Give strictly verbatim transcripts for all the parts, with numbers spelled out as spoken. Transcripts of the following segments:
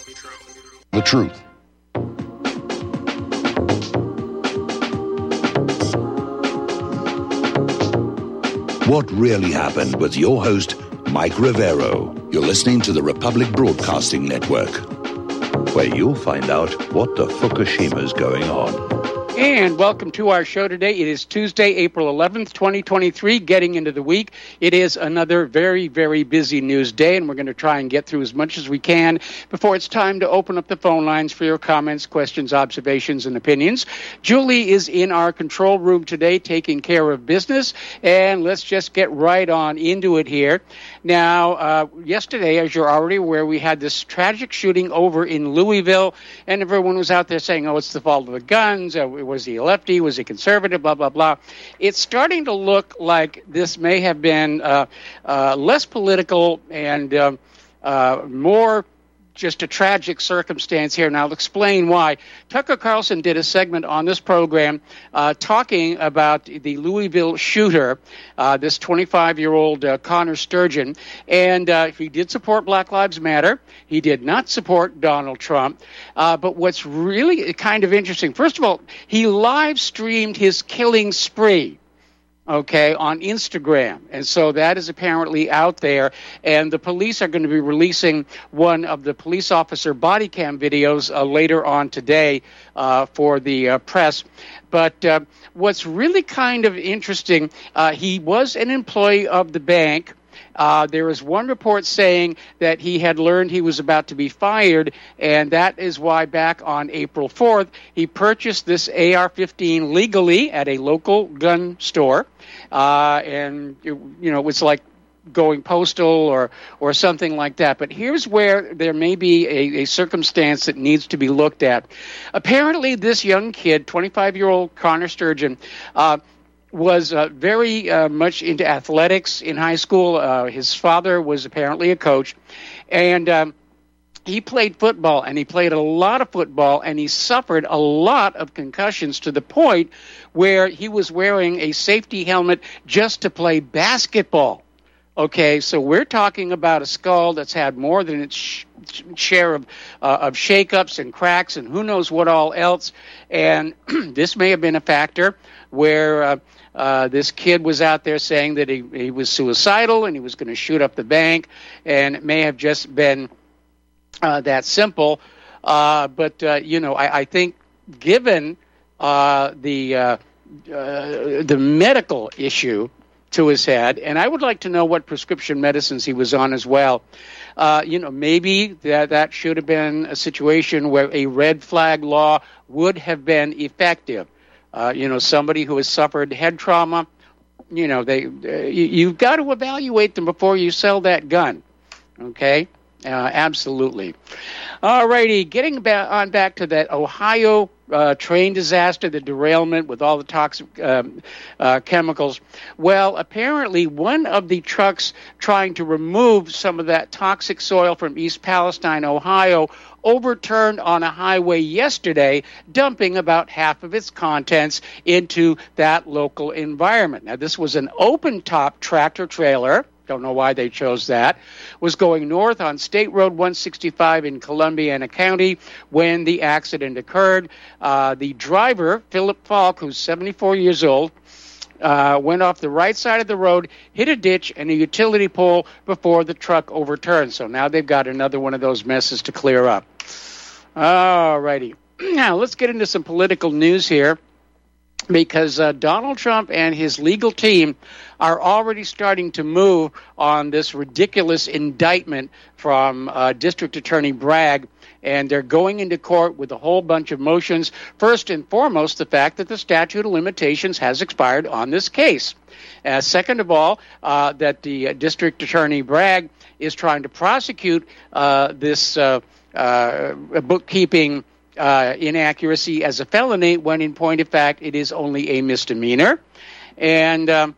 The truth. What really happened with your host, Mike Rivero. You're listening to the Republic Broadcasting Network, where you'll find out what the Fukushima's going on. And welcome to our show today. It is Tuesday, April eleventh, twenty twenty-three, getting into the week. It is another very, very busy news day, and we're going to try and get through as much as we can before it's time to open up the phone lines for your comments, questions, observations, and opinions. Julie is in our control room today taking care of business, and let's just get right on into it here. Now, uh, yesterday, as you're already aware, we had this tragic shooting over in Louisville, and everyone was out there saying, oh, it's the fault of the guns, uh, was he a lefty? Was he conservative? Blah, blah, blah. It's starting to look like this may have been uh, uh, less political and um, uh, more just a tragic circumstance here, and I'll explain why. Tucker Carlson did a segment on this program uh, talking about the Louisville shooter, uh, this twenty-five-year-old uh, Connor Sturgeon, and uh, he did support Black Lives Matter. He did not support Donald Trump, uh, but what's really kind of interesting, first of all, he live-streamed his killing spree, okay, on Instagram. And so that is apparently out there. And the police are going to be releasing one of the police officer body cam videos uh, later on today uh, for the uh, press. But uh, what's really kind of interesting, uh, he was an employee of the bank. Uh, there is one report saying that he had learned he was about to be fired, and that is why back on April fourth, he purchased this A R fifteen legally at a local gun store. Uh, and, it, you know, it was like going postal or, or something like that. But here's where there may be a, a circumstance that needs to be looked at. Apparently, this young kid, twenty-five-year-old Connor Sturgeon, uh, was uh, very uh, much into athletics in high school. Uh, his father was apparently a coach, and um, he played football, and he played a lot of football, and he suffered a lot of concussions to the point where he was wearing a safety helmet just to play basketball. Okay, so we're talking about a skull that's had more than its sh- share of uh, of shakeups and cracks and who knows what all else. And this may have been a factor where uh, uh, this kid was out there saying that he, he was suicidal and he was going to shoot up the bank, and it may have just been uh, that simple. Uh, but, uh, you know, I, I think given uh, the uh, uh, the medical issue to his head, and I would like to know what prescription medicines he was on as well. Uh, you know, maybe that, that should have been a situation where a red flag law would have been effective. Uh, you know, somebody who has suffered head trauma, you know, they uh, you, you've got to evaluate them before you sell that gun. Okay? Uh, absolutely. All righty, getting back on back to that Ohio uh, train disaster, the derailment with all the toxic um, uh, chemicals. Well, apparently one of the trucks trying to remove some of that toxic soil from East Palestine, Ohio, overturned on a highway yesterday, dumping about half of its contents into that local environment. Now, this was an open-top tractor-trailer. Don't know why they chose that, was going north on State Road one sixty-five in Columbiana County when the accident occurred. Uh, the driver, Philip Falk, who's seventy-four years old, uh, went off the right side of the road, hit a ditch and a utility pole before the truck overturned. So now they've got another one of those messes to clear up. All righty. Now, let's get into some political news here, because uh, Donald Trump and his legal team are already starting to move on this ridiculous indictment from uh, District Attorney Bragg, and they're going into court with a whole bunch of motions. First and foremost, the fact that the statute of limitations has expired on this case. Uh, second of all, uh, that the uh, District Attorney Bragg is trying to prosecute uh, this uh, uh, bookkeeping Uh, inaccuracy as a felony, when in point of fact it is only a misdemeanor. And, um,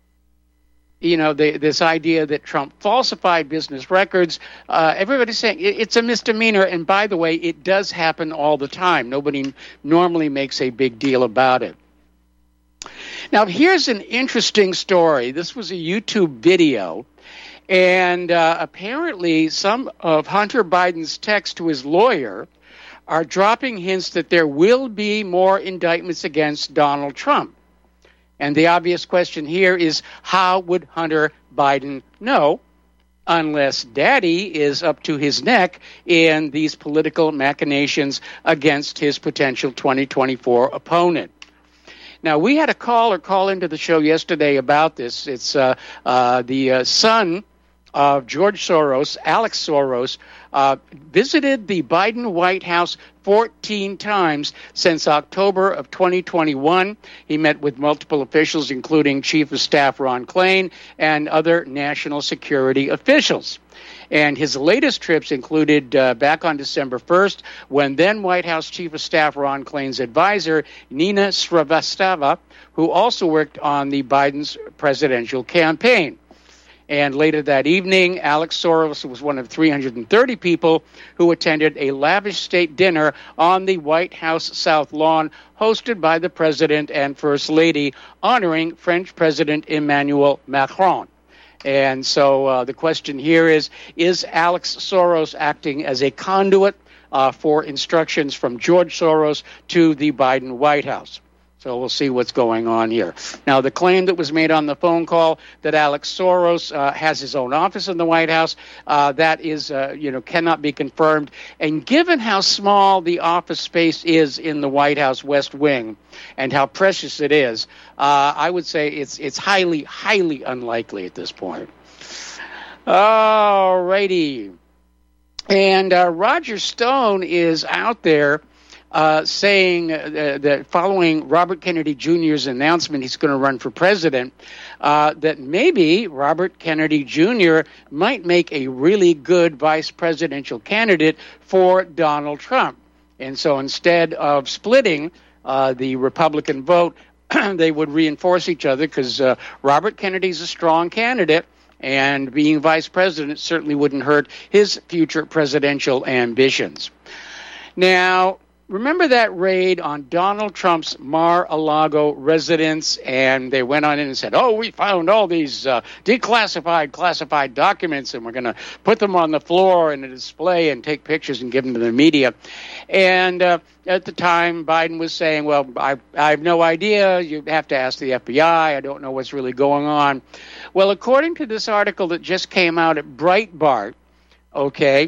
you know, the, this idea that Trump falsified business records, uh, everybody's saying it, it's a misdemeanor. And by the way, it does happen all the time. Nobody normally makes a big deal about it. Now, here's an interesting story. This was a YouTube video. And uh, apparently some of Hunter Biden's texts to his lawyer are dropping hints that there will be more indictments against Donald Trump. And the obvious question here is, how would Hunter Biden know unless Daddy is up to his neck in these political machinations against his potential twenty twenty-four opponent? Now, we had a caller call into the show yesterday about this. It's uh, uh, the uh, son of George Soros, Alex Soros, uh, visited the Biden White House fourteen times since October of twenty twenty-one. He met with multiple officials, including Chief of Staff Ron Klain and other national security officials. And his latest trips included uh, back on December first, when then White House Chief of Staff Ron Klain's advisor, Nina Srivastava, who also worked on the Biden's presidential campaign. And later that evening, Alex Soros was one of three hundred thirty people who attended a lavish state dinner on the White House South Lawn, hosted by the President and First Lady, honoring French President Emmanuel Macron. And so uh, the question here is, is Alex Soros acting as a conduit uh, for instructions from George Soros to the Biden White House? So we'll see what's going on here. Now, the claim that was made on the phone call that Alex Soros uh, has his own office in the White House, uh, that is, uh, you know, cannot be confirmed. And given how small the office space is in the White House West Wing and how precious it is, uh, I would say it's it's highly, highly unlikely at this point. All righty. And uh, Roger Stone is out there Uh, saying uh, that following Robert Kennedy Junior's announcement he's going to run for president, uh, that maybe Robert Kennedy Junior might make a really good vice presidential candidate for Donald Trump. And so instead of splitting uh, the Republican vote, they would reinforce each other because uh, Robert Kennedy's a strong candidate, and being vice president certainly wouldn't hurt his future presidential ambitions. Now, remember that raid on Donald Trump's Mar-a-Lago residence, and they went on in and said, oh, we found all these uh, declassified, classified documents, and we're going to put them on the floor in a display and take pictures and give them to the media. And uh, at the time, Biden was saying, well, I, I have no idea. You have to ask the F B I. I don't know what's really going on. Well, according to this article that just came out at Breitbart, okay,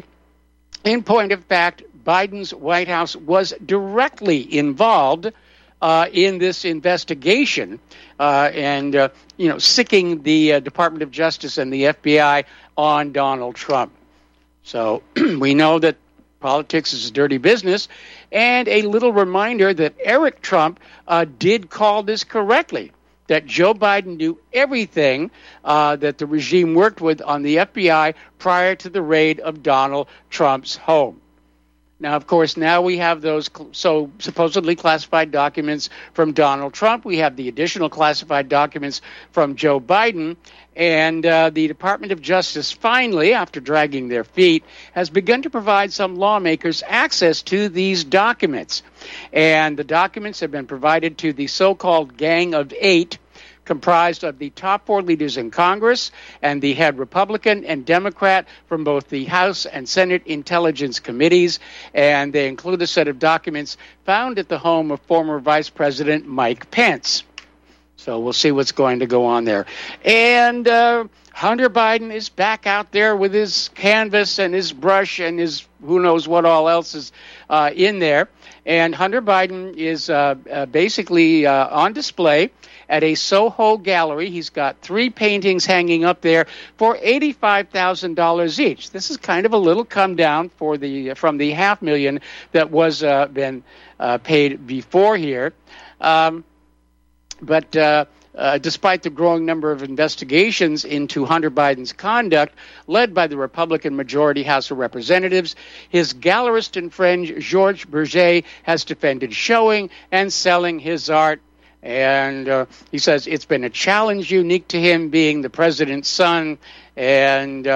in point of fact, Biden's White House was directly involved uh, in this investigation uh, and, uh, you know, sicking the uh, Department of Justice and the F B I on Donald Trump. So we know that politics is a dirty business. And a little reminder that Eric Trump uh, did call this correctly, that Joe Biden knew everything uh, that the regime worked with on the F B I prior to the raid of Donald Trump's home. Now, of course, now we have those cl- so supposedly classified documents from Donald Trump. We have the additional classified documents from Joe Biden. And uh, the Department of Justice finally, after dragging their feet, has begun to provide some lawmakers access to these documents. And the documents have been provided to the so-called Gang of Eight, comprised of the top four leaders in Congress and the head Republican and Democrat from both the House and Senate Intelligence Committees. And they include a set of documents found at the home of former Vice President Mike Pence. So we'll see what's going to go on there. And uh, Hunter Biden is back out there with his canvas and his brush and his who knows what all else is uh, in there. And Hunter Biden is uh, uh, basically uh, on display at a Soho gallery. He's got three paintings hanging up there for eighty-five thousand dollars each. This is kind of a little come down for the from the half million that was uh, been uh, paid before here. Um, but uh, uh, despite the growing number of investigations into Hunter Biden's conduct, led by the Republican majority House of Representatives, his gallerist and friend Georges Berger has defended showing and selling his art. And uh, he says it's been a challenge unique to him being the president's son. And uh,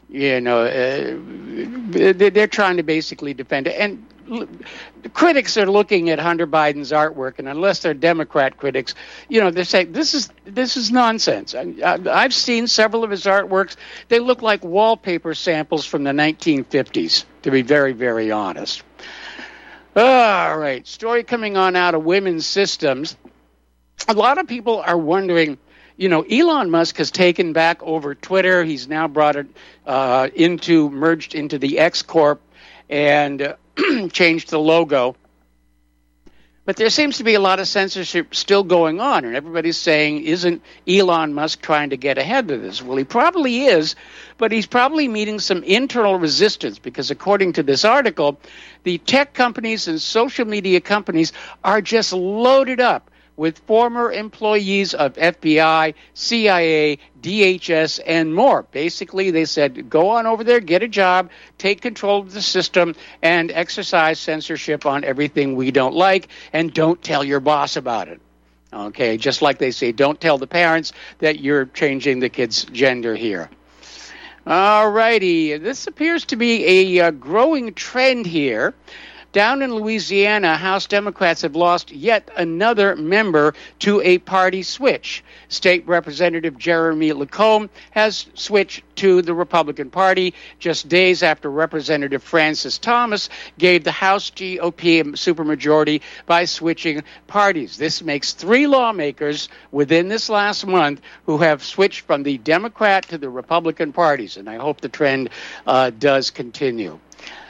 You know, uh, they're trying to basically defend it. And the critics are looking at Hunter Biden's artwork, and unless they're Democrat critics, you know, they're saying this is this is nonsense. I, I've seen several of his artworks. They look like wallpaper samples from the nineteen fifties, to be very, very honest. All right, story coming on out of Women's Systems. A lot of people are wondering, you know, Elon Musk has taken back over Twitter. He's now brought it uh, into, merged into the X Corp and uh, changed the logo. But there seems to be a lot of censorship still going on, and everybody's saying, isn't Elon Musk trying to get ahead of this? Well, he probably is, but he's probably meeting some internal resistance because according to this article, the tech companies and social media companies are just loaded up with former employees of F B I, C I A, D H S, and more. Basically, they said, go on over there, get a job, take control of the system, and exercise censorship on everything we don't like, and don't tell your boss about it. Okay, just like they say, don't tell the parents that you're changing the kid's gender here. All righty, this appears to be a uh, growing trend here. Down in Louisiana, House Democrats have lost yet another member to a party switch. State Representative Jeremy Lacombe has switched to the Republican Party just days after Representative Francis Thomas gave the House G O P a supermajority by switching parties. This makes three lawmakers within this last month who have switched from the Democrat to the Republican parties, and I hope the trend uh, does continue.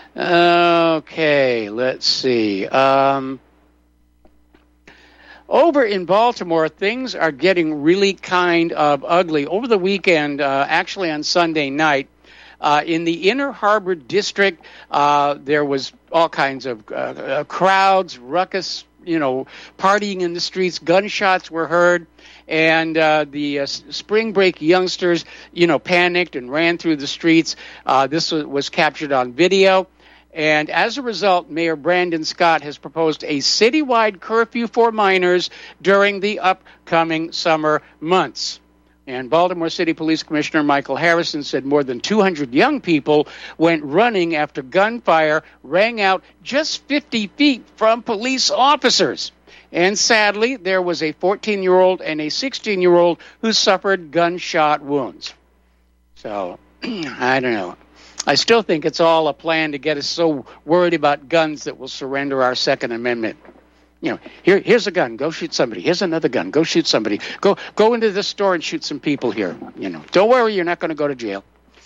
Okay, let's see. Um, over in Baltimore, things are getting really kind of ugly. Over the weekend, uh, actually on Sunday night, uh, in the Inner Harbor District, uh, there was all kinds of uh, uh, crowds, ruckus, you know, partying in the streets. Gunshots were heard. And uh, the uh, spring break youngsters, you know, panicked and ran through the streets. Uh, this was, was captured on video. And as a result, Mayor Brandon Scott has proposed a citywide curfew for minors during the upcoming summer months. And Baltimore City Police Commissioner Michael Harrison said more than two hundred young people went running after gunfire rang out just fifty feet from police officers. And sadly, there was a fourteen-year-old and a sixteen-year-old who suffered gunshot wounds. So, I don't know. I still think it's all a plan to get us so worried about guns that we'll surrender our Second Amendment. You know, here, here's a gun. Go shoot somebody. Here's another gun. Go shoot somebody. Go, go into the store and shoot some people here. You know, don't worry, you're not going to go to jail.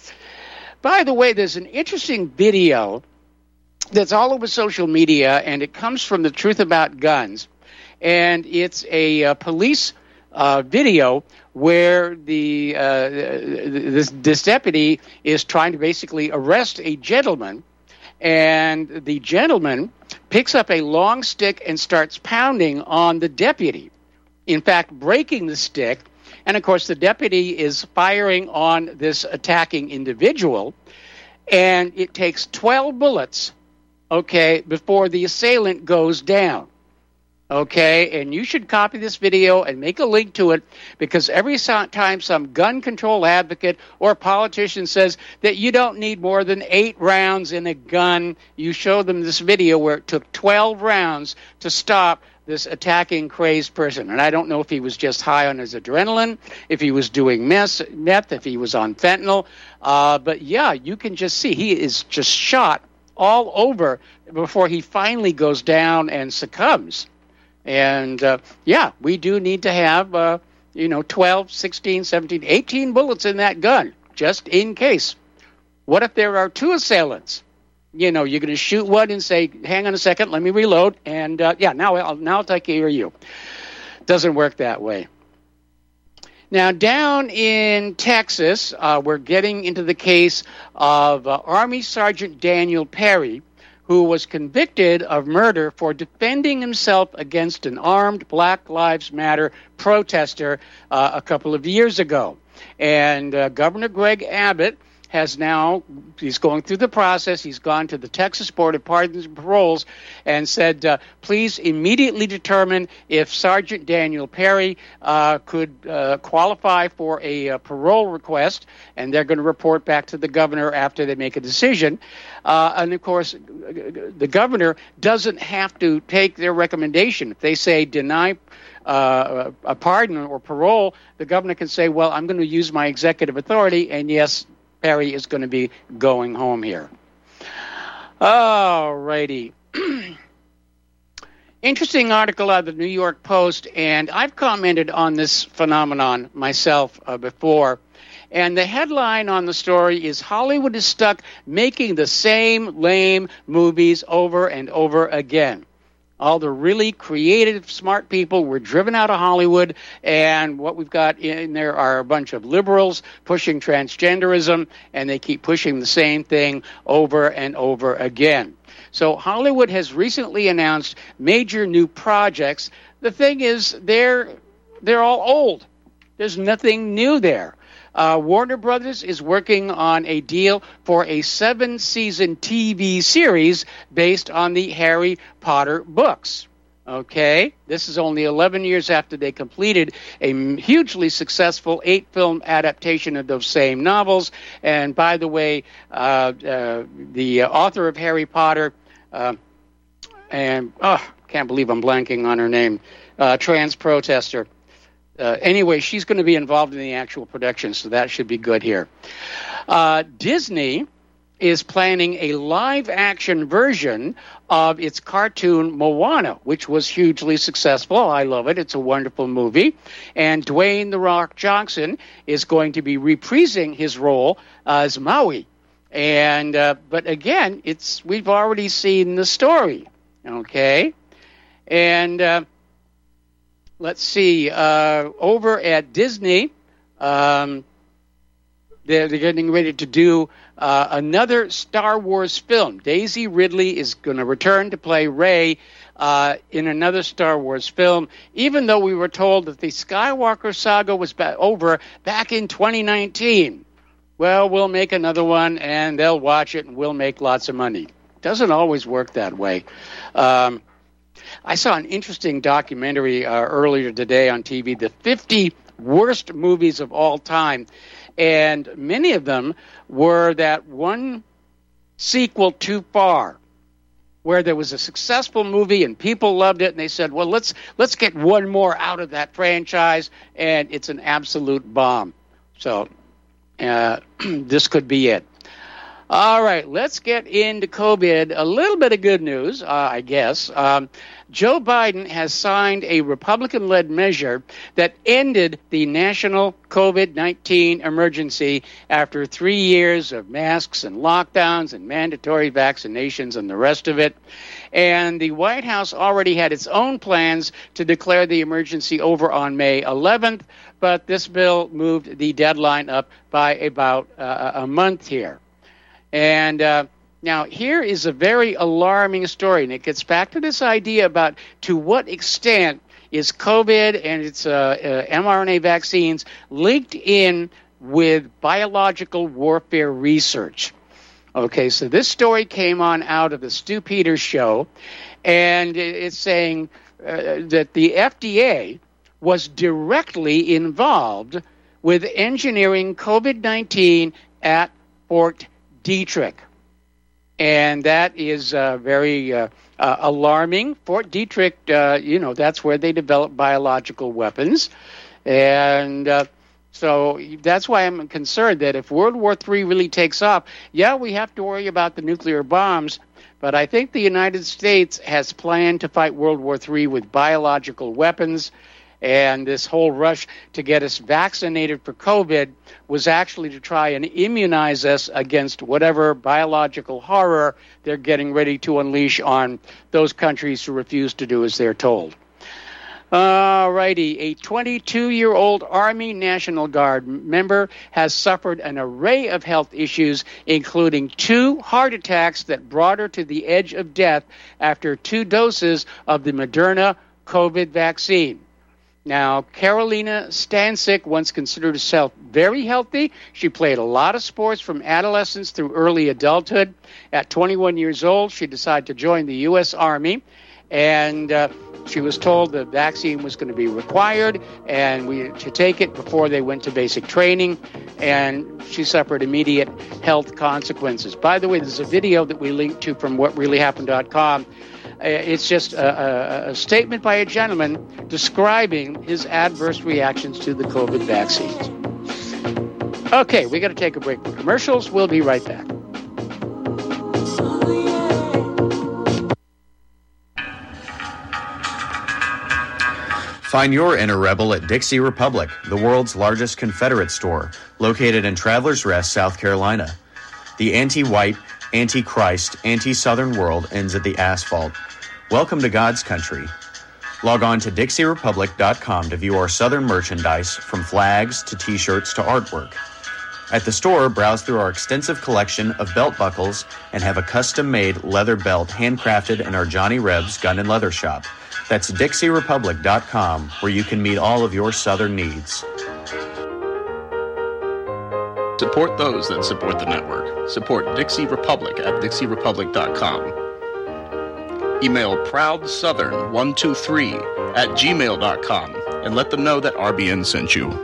By the way, there's an interesting video that's all over social media, and it comes from the Truth About Guns, and it's a uh, police uh, video where the uh, this, this deputy is trying to basically arrest a gentleman, and the gentleman picks up a long stick and starts pounding on the deputy, in fact, breaking the stick. And, of course, the deputy is firing on this attacking individual, and it takes twelve bullets, okay, before the assailant goes down. Okay, and you should copy this video and make a link to it, because every time some gun control advocate or politician says that you don't need more than eight rounds in a gun, you show them this video where it took twelve rounds to stop this attacking crazed person. And I don't know if he was just high on his adrenaline, if he was doing meth, meth if he was on fentanyl. Uh, but, yeah, you can just see he is just shot all over before he finally goes down and succumbs. And, uh, yeah, we do need to have, uh, you know, twelve, sixteen, seventeen, eighteen bullets in that gun, just in case. What if there are two assailants? You know, you're going to shoot one and say, hang on a second, let me reload. And, uh, yeah, now I'll, now I'll take care of you. Doesn't work that way. Now, down in Texas, uh, we're getting into the case of uh, Army Sergeant Daniel Perry, who was convicted of murder for defending himself against an armed Black Lives Matter protester uh, a couple of years ago. And uh, Governor Greg Abbott has now, he's going through the process. He's gone to the Texas Board of Pardons and Paroles and said, uh, please immediately determine if Sergeant Daniel Perry uh, could uh, qualify for a uh, parole request, and they're going to report back to the governor after they make a decision. Uh, and, of course, the governor doesn't have to take their recommendation. If they say deny uh, a pardon or parole, the governor can say, well, I'm going to use my executive authority, and yes, Perry is going to be going home here. All righty. Interesting article out of the New York Post, and I've commented on this phenomenon myself uh, before. And the headline on the story is Hollywood is stuck making the same lame movies over and over again. All the really creative, smart people were driven out of Hollywood, and what we've got in there are a bunch of liberals pushing transgenderism, and they keep pushing the same thing over and over again. So Hollywood has recently announced major new projects. The thing is, they're they're all old. There's nothing new there. Uh, Warner Brothers is working on a deal for a seven-season T V series based on the Harry Potter books. Okay? This is only eleven years after they completed a hugely successful eight-film adaptation of those same novels. And by the way, uh, uh, the author of Harry Potter, uh, and oh, can't believe I'm blanking on her name, uh, trans protester. Uh, anyway, she's going to be involved in the actual production, so that should be good here. Uh, Disney is planning a live-action version of its cartoon Moana, which was hugely successful. I love it. It's a wonderful movie. And Dwayne "The Rock" Johnson is going to be reprising his role as Maui. And uh, but again, it's we've already seen the story, okay? And Uh, Let's see, uh, over at Disney, um, they're, they're getting ready to do uh, another Star Wars film. Daisy Ridley is going to return to play Rey uh, in another Star Wars film, even though we were told that the Skywalker saga was ba- over back in twenty nineteen. Well, we'll make another one, and they'll watch it, and we'll make lots of money. Doesn't always work that way. Um I saw an interesting documentary uh, earlier today on T V, the fifty worst movies of all time, and many of them were that one sequel too far, where there was a successful movie and people loved it, and they said, well, let's let's get one more out of that franchise, and it's an absolute bomb. So uh, this could be it. All right, let's get into COVID. A little bit of good news, uh, I guess. Um, Joe Biden has signed a Republican-led measure that ended the national COVID nineteen emergency after three years of masks and lockdowns and mandatory vaccinations and the rest of it. And the White House already had its own plans to declare the emergency over on May eleventh, but this bill moved the deadline up by about uh, a month here. And uh, now here is a very alarming story, and it gets back to this idea about to what extent is COVID and its uh, uh, mRNA vaccines linked in with biological warfare research. Okay, so this story came on out of the Stu Peters show, and it's saying uh, that the F D A was directly involved with engineering COVID nineteen at Fort Detrick. And that is uh, very uh, uh, alarming. Fort Detrick, uh, you know, that's where they develop biological weapons. And uh, so that's why I'm concerned that if World War Three really takes off, yeah, we have to worry about the nuclear bombs, but I think the United States has planned to fight World War Three with biological weapons. And this whole rush to get us vaccinated for COVID was actually to try and immunize us against whatever biological horror they're getting ready to unleash on those countries who refuse to do as they're told. All righty. A twenty-two-year-old Army National Guard member has suffered an array of health issues, including two heart attacks that brought her to the edge of death after two doses of the Moderna COVID vaccine. Now, Carolina Stancic once considered herself very healthy. She played a lot of sports from adolescence through early adulthood. At twenty-one years old, she decided to join the U S Army, and uh, she was told the vaccine was going to be required and we to take it before they went to basic training, and she suffered immediate health consequences. By the way, there's a video that we linked to from what really happened dot com. It's just a, a, a statement by a gentleman describing his adverse reactions to the COVID vaccines. Okay, we got to take a break for commercials. We'll be right back. Find your inner rebel at Dixie Republic, the world's largest Confederate store, located in Travelers Rest, South Carolina. The anti-white, anti-Christ, anti-Southern world ends at the asphalt. Welcome to God's country. Log on to Dixie Republic dot com to view our Southern merchandise, from flags to T-shirts to artwork. At the store, browse through our extensive collection of belt buckles and have a custom-made leather belt handcrafted in our Johnny Reb's Gun and Leather Shop. That's Dixie Republic dot com, where you can meet all of your Southern needs. Support those that support the network. Support Dixie Republic at Dixie Republic dot com. Email proud southern one two three at gmail dot com and let them know that R B N sent you.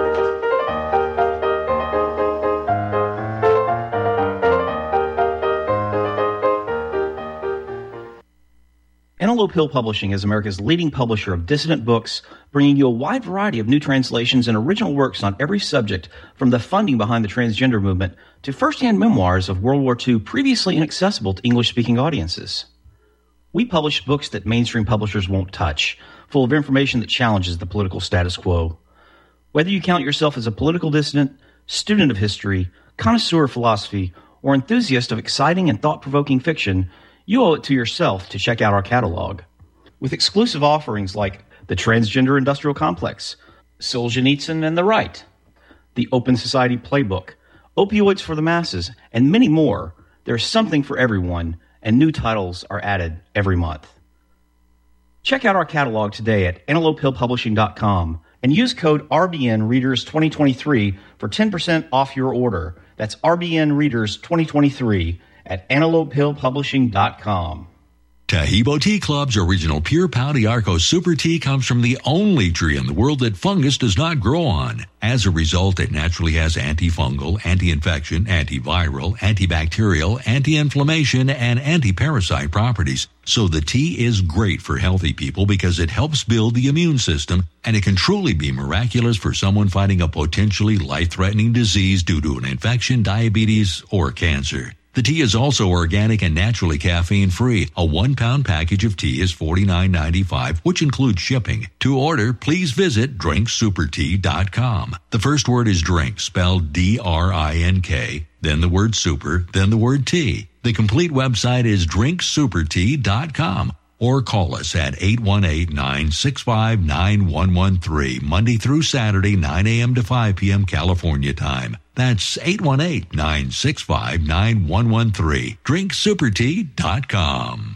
Antelope Hill Publishing is America's leading publisher of dissident books, bringing you a wide variety of new translations and original works on every subject, from the funding behind the transgender movement to first-hand memoirs of World War Two previously inaccessible to English-speaking audiences. We publish books that mainstream publishers won't touch, full of information that challenges the political status quo. Whether you count yourself as a political dissident, student of history, connoisseur of philosophy, or enthusiast of exciting and thought-provoking fiction, you owe it to yourself to check out our catalog. With exclusive offerings like The Transgender Industrial Complex, Solzhenitsyn and the Right, The Open Society Playbook, Opioids for the Masses, and many more, there's something for everyone, and new titles are added every month. Check out our catalog today at Antelope Hill Publishing dot com and use code R B N Readers twenty twenty-three for ten percent off your order. That's R B N Readers twenty twenty-three at Antelope Hill Publishing dot com. Tahibo Tea Club's original Pure Pau d'Arco Super Tea comes from the only tree in the world that fungus does not grow on. As a result, it naturally has antifungal, anti-infection, antiviral, antibacterial, anti-inflammation, and anti-parasite properties. So the tea is great for healthy people because it helps build the immune system, and it can truly be miraculous for someone fighting a potentially life-threatening disease due to an infection, diabetes, or cancer. The tea is also organic and naturally caffeine-free. A one-pound package of tea is forty-nine ninety-five, which includes shipping. To order, please visit drink super tea dot com. The first word is drink, spelled D R I N K, then the word super, then the word tea. The complete website is drink super tea dot com. Or call us at eight one eight, nine six five, nine one one three, Monday through Saturday, nine a.m. to five p.m. California time. That's eight one eight, nine six five, nine one one three. drink super tea dot com.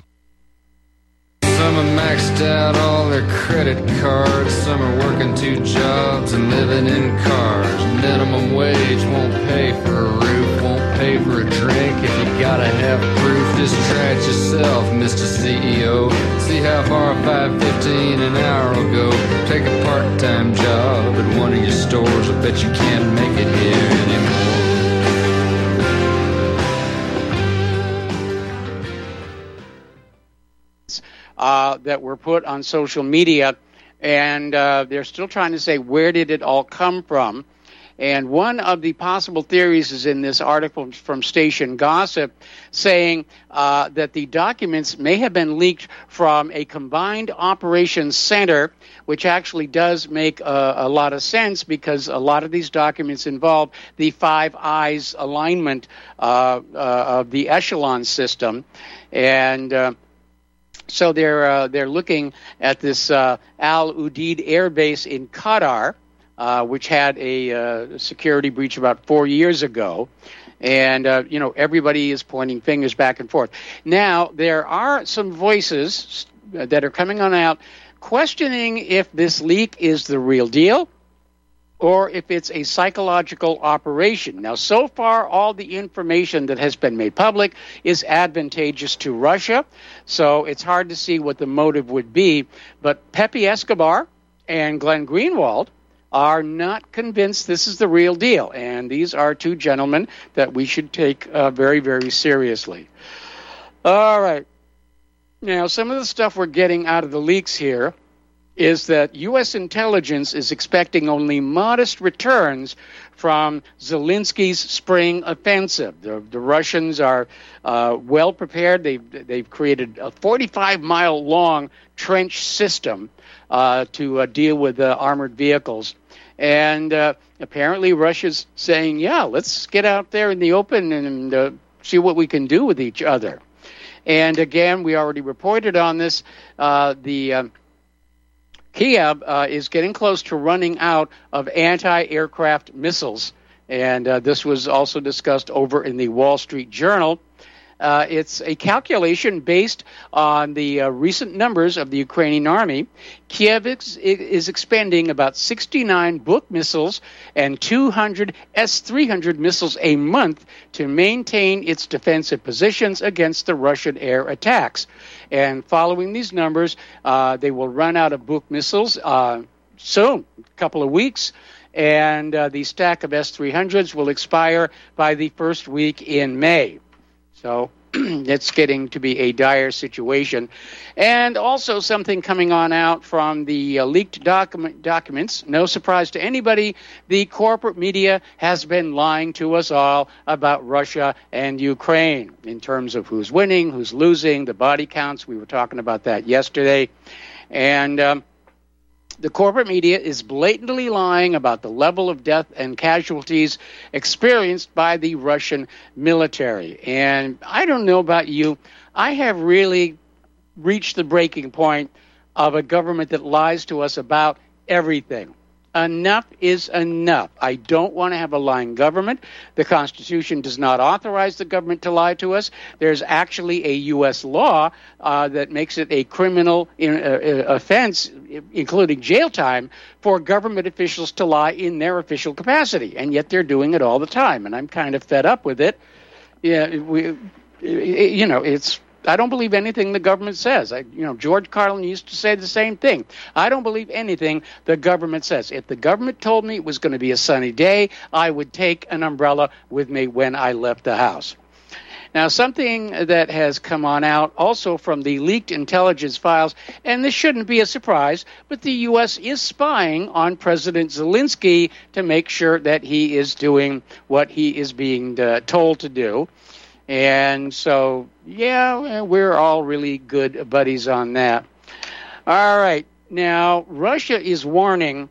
Some have maxed out all their credit cards. Some are working two jobs and living in cars. Minimum wage won't pay for a roof, won't pay for a drink. If you gotta have proof, just try it yourself, Mister C E O. See how far five fifteen an hour will go. Take a part-time job at one of your stores. I bet you can't make it here anymore. Uh, that were put on social media, and uh, they're still trying to say, where did it all come from? And one of the possible theories is in this article from Station Gossip, saying uh, that the documents may have been leaked from a combined operations center, which actually does make a, a lot of sense because a lot of these documents involve the Five Eyes alignment uh, uh, of the echelon system. And uh, So they're uh, they're looking at this uh, Al Udeid Air Base in Qatar, uh, which had a uh, security breach about four years ago, and uh, you know everybody is pointing fingers back and forth. Now there are some voices that are coming on out questioning if this leak is the real deal or if it's a psychological operation. Now, so far, all the information that has been made public is advantageous to Russia, so it's hard to see what the motive would be. But Pepe Escobar and Glenn Greenwald are not convinced this is the real deal, and these are two gentlemen that we should take uh, very, very seriously. All right. Now, some of the stuff we're getting out of the leaks here is that U S intelligence is expecting only modest returns from Zelensky's spring offensive. The, the Russians are uh, well prepared. They've, they've created a forty-five mile long trench system uh, to uh, deal with uh, armored vehicles. And uh, apparently Russia's saying, yeah, let's get out there in the open and uh, see what we can do with each other. And again, we already reported on this. Uh, the um, Kiev uh, is getting close to running out of anti-aircraft missiles, and uh, this was also discussed over in the Wall Street Journal. Uh, it's a calculation based on the uh, recent numbers of the Ukrainian army. Kiev is, is expending about sixty-nine Buk missiles and two hundred S three hundred missiles a month to maintain its defensive positions against the Russian air attacks. And following these numbers, uh, they will run out of Buk missiles uh, soon, a couple of weeks. And uh, the stack of S three hundreds will expire by the first week in May. So it's getting to be a dire situation. And also something coming on out from the uh, leaked document, documents. No surprise to anybody, the corporate media has been lying to us all about Russia and Ukraine in terms of who's winning, who's losing, the body counts. We were talking about that yesterday. And um, the corporate media is blatantly lying about the level of death and casualties experienced by the Russian military. And I don't know about you, I have really reached the breaking point of a government that lies to us about everything. Enough is enough. I don't want to have a lying government. The Constitution does not authorize the government to lie to us. There's actually a U S law uh, that makes it a criminal in, uh, offense, including jail time, for government officials to lie in their official capacity. And yet they're doing it all the time. And I'm kind of fed up with it. Yeah, we, you know, it's... I don't believe anything the government says. I, you know, George Carlin used to say the same thing. I don't believe anything the government says. If the government told me it was going to be a sunny day, I would take an umbrella with me when I left the house. Now, something that has come on out also from the leaked intelligence files, and this shouldn't be a surprise, but the U S is spying on President Zelensky to make sure that he is doing what he is being uh, told to do. And so, yeah, we're all really good buddies on that. All right. Now, Russia is warning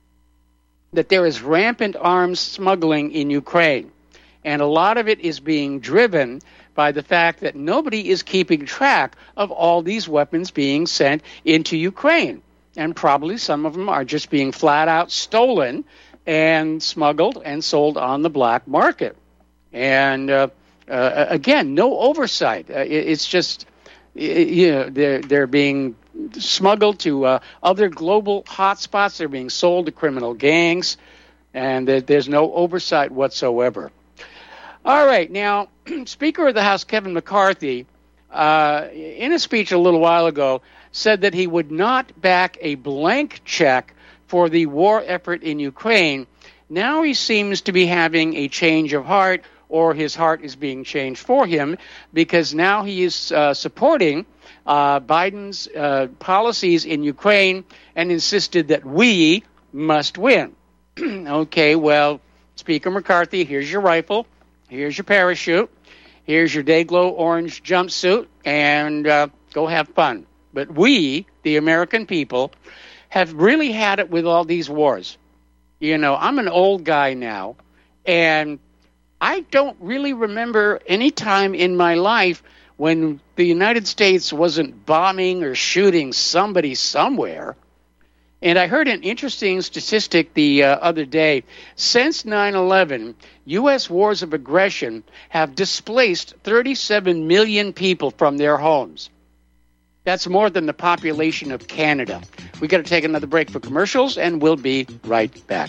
that there is rampant arms smuggling in Ukraine. And a lot of it is being driven by the fact that nobody is keeping track of all these weapons being sent into Ukraine. And probably some of them are just being flat out stolen and smuggled and sold on the black market. And uh, uh, again, no oversight. Uh, it, it's just, you know, they're, they're being smuggled to uh, other global hotspots. They're being sold to criminal gangs, and there, there's no oversight whatsoever. All right, now, Speaker of the House Kevin McCarthy, uh, in a speech a little while ago, said that he would not back a blank check for the war effort in Ukraine. Now he seems to be having a change of heart, or his heart is being changed for him, because now he is uh, supporting uh, Biden's uh, policies in Ukraine and insisted that we must win. Okay, well, Speaker McCarthy, here's your rifle, here's your parachute, here's your Dayglow orange jumpsuit, and uh, go have fun. But we, the American people, have really had it with all these wars. You know, I'm an old guy now, and I don't really remember any time in my life when the United States wasn't bombing or shooting somebody somewhere. And I heard an interesting statistic the uh, other day. Since nine eleven, U S wars of aggression have displaced thirty-seven million people from their homes. That's more than the population of Canada. We got to take another break for commercials, and we'll be right back.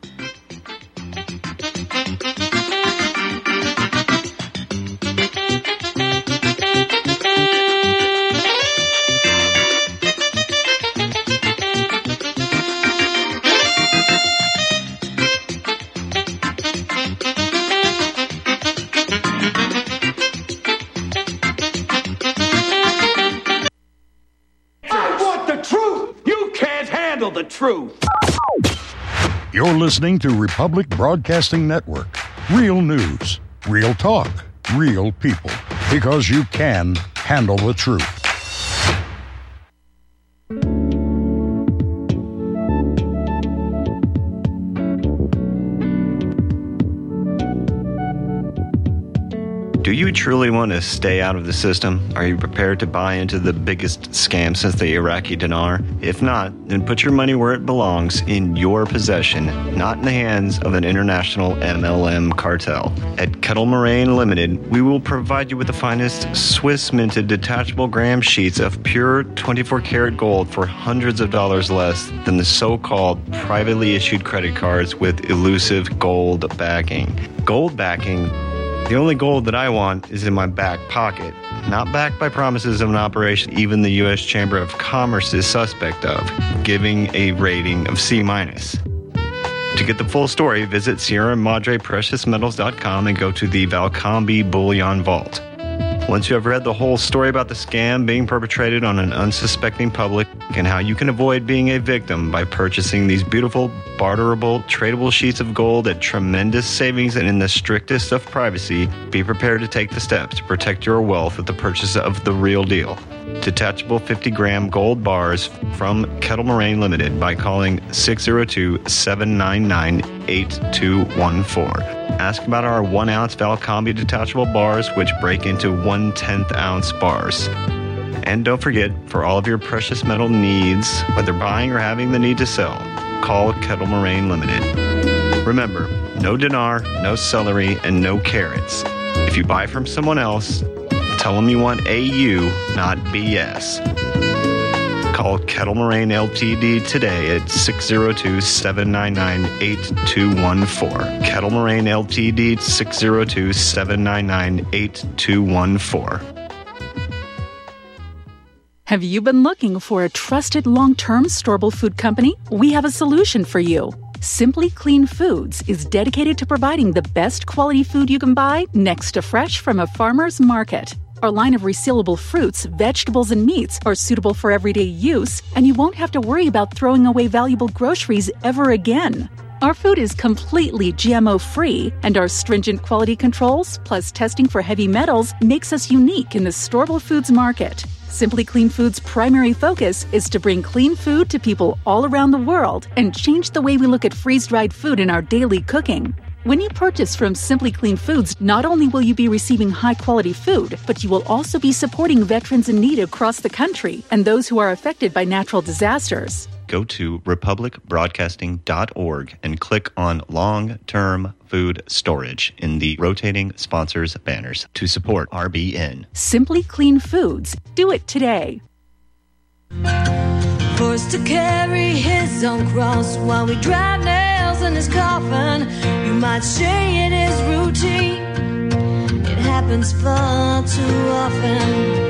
The truth. You're listening to Republic Broadcasting Network. Real news, real talk, real people. Because you can handle the truth. Do you truly want to stay out of the system? Are you prepared to buy into the biggest scam since the Iraqi dinar? If not, then put your money where it belongs, in your possession, not in the hands of an international M L M cartel. At Kettle Moraine Limited, we will provide you with the finest Swiss-minted detachable gram sheets of pure twenty-four karat gold for hundreds of dollars less than the so-called privately issued credit cards with elusive gold backing. Gold backing? The only gold that I want is in my back pocket, not backed by promises of an operation even the U S Chamber of Commerce is suspect of, giving a rating of C minus. To get the full story, visit Sierra Madre Precious Metals dot com and go to the Valcambi Bullion Vault. Once you have read the whole story about the scam being perpetrated on an unsuspecting public and how you can avoid being a victim by purchasing these beautiful, barterable, tradable sheets of gold at tremendous savings and in the strictest of privacy, be prepared to take the steps to protect your wealth with the purchase of the real deal. Detachable fifty gram gold bars from Kettle Moraine Limited by calling six oh two, seven nine nine, eight two one four. Ask about our one ounce Valcambi detachable bars, which break into one tenth ounce bars. And don't forget, for all of your precious metal needs, whether buying or having the need to sell, call Kettle Moraine Limited. Remember, no dinar, no celery, and no carrots. If you buy from someone else, tell them you want A U, not B S. Call Kettle Moraine L T D today at six oh two, seven nine nine, eight two one four. Kettle Moraine L T D, six oh two, seven nine nine, eight two one four. Have you been looking for a trusted long-term storable food company? We have a solution for you. Simply Clean Foods is dedicated to providing the best quality food you can buy next to fresh from a farmer's market. Our line of resealable fruits, vegetables, and meats are suitable for everyday use, and you won't have to worry about throwing away valuable groceries ever again. Our food is completely G M O-free, and our stringent quality controls, plus testing for heavy metals, makes us unique in the storable foods market. Simply Clean Foods' primary focus is to bring clean food to people all around the world and change the way we look at freeze-dried food in our daily cooking. When you purchase from Simply Clean Foods, not only will you be receiving high-quality food, but you will also be supporting veterans in need across the country and those who are affected by natural disasters. Go to republic broadcasting dot org and click on Long-Term Food Storage in the rotating sponsors banners to support R B N. Simply Clean Foods. Do it today. Forced to carry his own cross while we drive nails in his coffin. You might say it is routine. It happens far too often.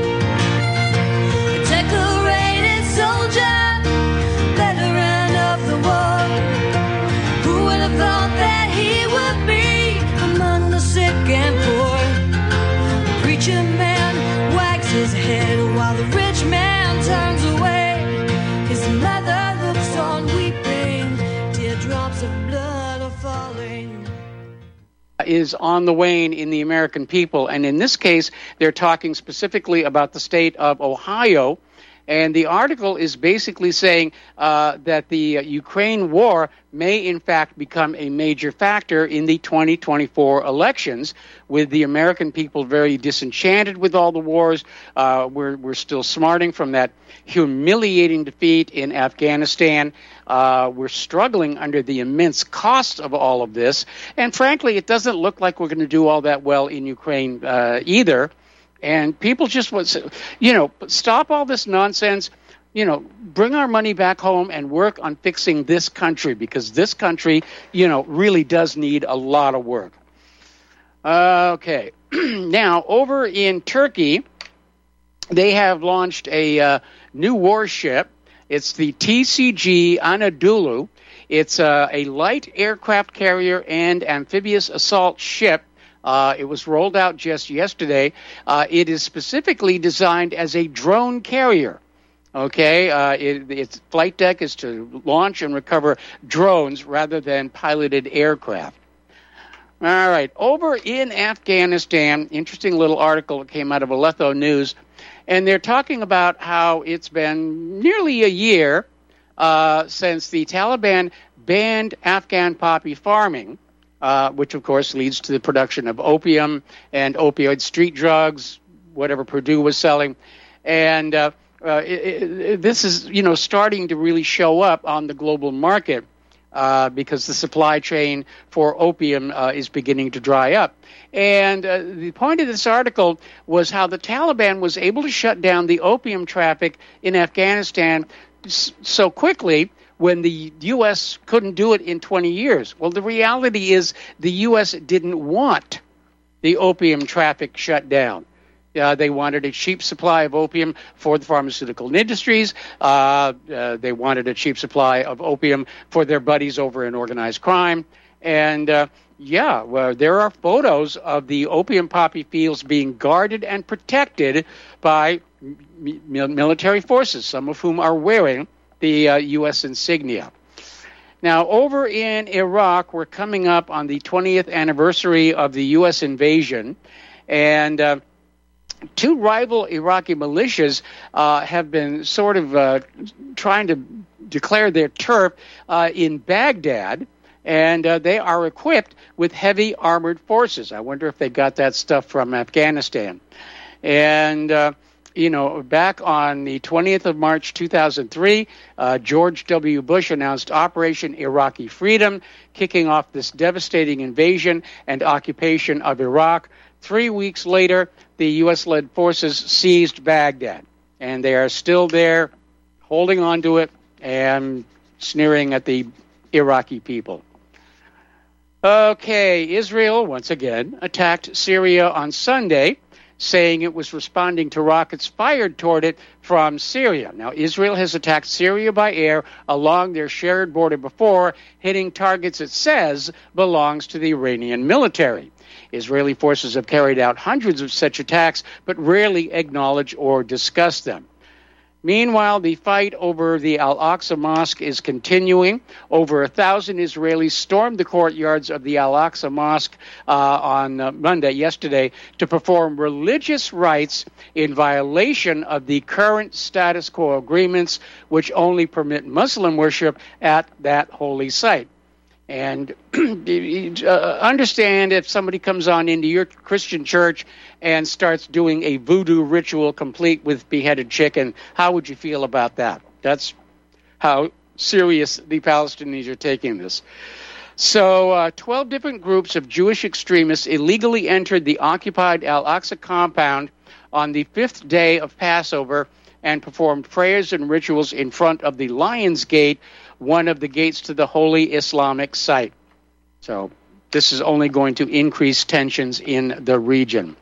A decorated soldier, veteran of the war. Who would have thought that he would be among the sick and poor? The preacher man wags his head while the rich man turns away. His mother looks on weeping, teardrops of blood are falling. Is on the wane in the American people, and in this case, they're talking specifically about the state of Ohio. And the article is basically saying uh, that the uh, Ukraine war may, in fact, become a major factor in the twenty twenty-four elections, with the American people very disenchanted with all the wars. Uh, we're, we're still smarting from that humiliating defeat in Afghanistan. Uh, we're struggling under the immense cost of all of this. And frankly, it doesn't look like we're going to do all that well in Ukraine uh, either. And people just want, you know, stop all this nonsense. You know, bring our money back home and work on fixing this country, because this country, you know, really does need a lot of work. Okay. Now, over in Turkey, they have launched a uh, new warship. It's the T C G Anadolu. It's uh, a light aircraft carrier and amphibious assault ship. Uh, it was rolled out just yesterday. Uh, it is specifically designed as a drone carrier. Okay, uh, it, its flight deck is to launch and recover drones rather than piloted aircraft. All right, over in Afghanistan, interesting little article that came out of Aleppo News, and they're talking about how it's been nearly a year uh, since the Taliban banned Afghan poppy farming, uh, which of course leads to the production of opium and opioid street drugs, whatever Purdue was selling, and uh, Uh, it, it, this is, you know, starting to really show up on the global market uh, because the supply chain for opium uh, is beginning to dry up. And uh, the point of this article was how the Taliban was able to shut down the opium traffic in Afghanistan so quickly when the U S couldn't do it in twenty years. Well, the reality is the U S didn't want the opium traffic shut down. Uh, they wanted a cheap supply of opium for the pharmaceutical industries. Uh, uh, they wanted a cheap supply of opium for their buddies over in organized crime. And, uh, yeah, well, there are photos of the opium poppy fields being guarded and protected by mi- military forces, some of whom are wearing the uh, U S insignia. Now, over in Iraq, we're coming up on the twentieth anniversary of the U S invasion. And Uh, Two rival Iraqi militias uh, have been sort of uh, trying to declare their turf uh, in Baghdad, and uh, they are equipped with heavy armored forces. I wonder if they got that stuff from Afghanistan. And, uh, you know, back on the twentieth of March, two thousand three, uh, George W. Bush announced Operation Iraqi Freedom, kicking off this devastating invasion and occupation of Iraq. Three weeks later, the U S-led forces seized Baghdad, and they are still there, holding on to it and sneering at the Iraqi people. Okay, Israel, once again, attacked Syria on Sunday, saying it was responding to rockets fired toward it from Syria. Now, Israel has attacked Syria by air along their shared border before, hitting targets it says belongs to the Iranian military. Israeli forces have carried out hundreds of such attacks, but rarely acknowledge or discuss them. Meanwhile, the fight over the Al-Aqsa Mosque is continuing. Over a thousand Israelis stormed the courtyards of the Al-Aqsa Mosque uh, on uh, Monday, yesterday, to perform religious rites in violation of the current status quo agreements, which only permit Muslim worship at that holy site. And uh, understand if somebody comes on into your Christian church and starts doing a voodoo ritual complete with beheaded chicken, how would you feel about that? That's how serious the Palestinians are taking this. So uh, twelve different groups of Jewish extremists illegally entered the occupied Al-Aqsa compound on the fifth day of Passover and performed prayers and rituals in front of the Lion's Gate, one of the gates to the holy Islamic site. So this is only going to increase tensions in the region.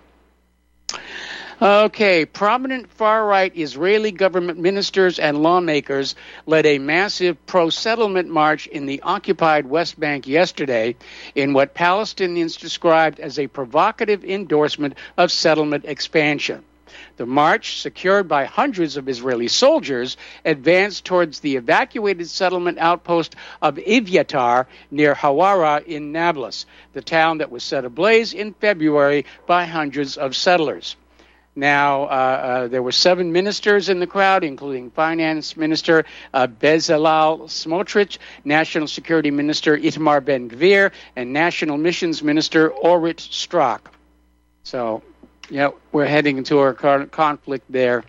Okay, prominent far-right Israeli government ministers and lawmakers led a massive pro-settlement march in the occupied West Bank yesterday in what Palestinians described as a provocative endorsement of settlement expansion. The march, secured by hundreds of Israeli soldiers, advanced towards the evacuated settlement outpost of Evyatar near Hawara in Nablus, the town that was set ablaze in February by hundreds of settlers. Now, uh, uh, there were seven ministers in the crowd, including Finance Minister uh, Bezalel Smotrich, National Security Minister Itamar Ben-Gvir, and National Missions Minister Orit Strock. So, yeah, we're heading into a con- conflict there.